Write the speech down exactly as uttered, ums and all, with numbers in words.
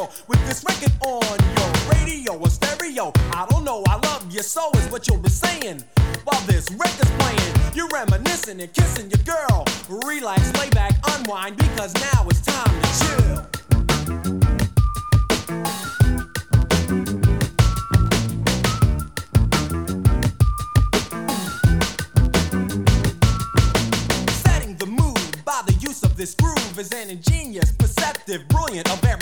yo, with this record on your radio or stereo. I don't know, I love you so is what you'll be saying. While this record's playing, you're reminiscing and kissing your girl. Relax, lay back, unwind, because now it's time to chill. Setting the mood by the use of this groove is an ingenious, perceptive, brilliant, a very